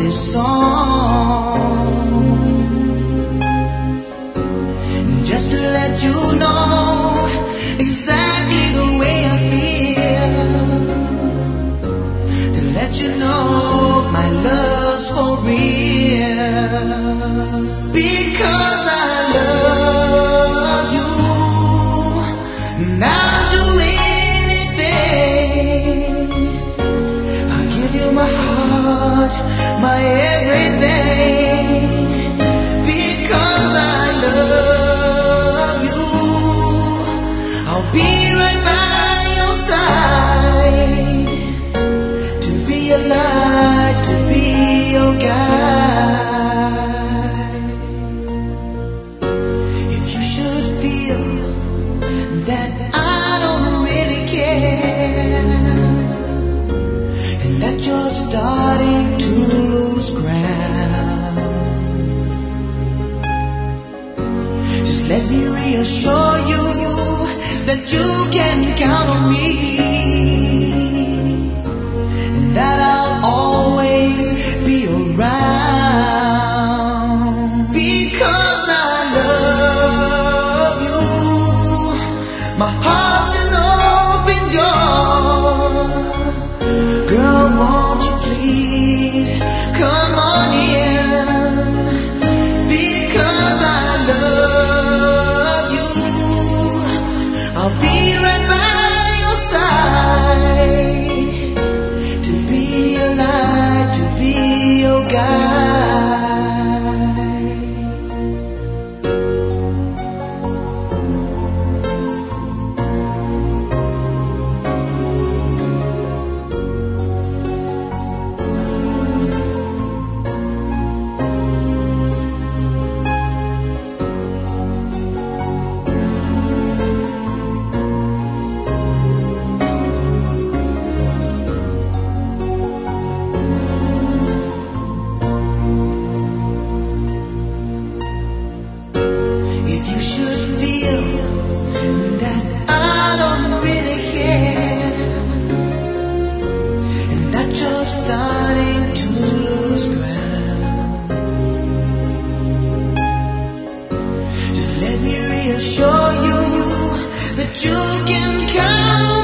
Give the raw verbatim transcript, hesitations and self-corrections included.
this song, just to let you know exactly the way I feel, to let you know my love's for real, because I love you, and I'll do anything. I'll give you my heart, my everything, because I love you. I'll be right by your side, to be your light, to be your guide. If you should feel that I don't really care, and that you're starting to lose ground, just let me reassure you that you can count on me, and that I'll always be around, because I love you. My heart's an open door. Girl, won't you please come on in, because I love you. I'll be right by your side, to be your light, to be your guide. If you should feel that I don't really care, and that you're starting to lose ground, just let me reassure you that you can count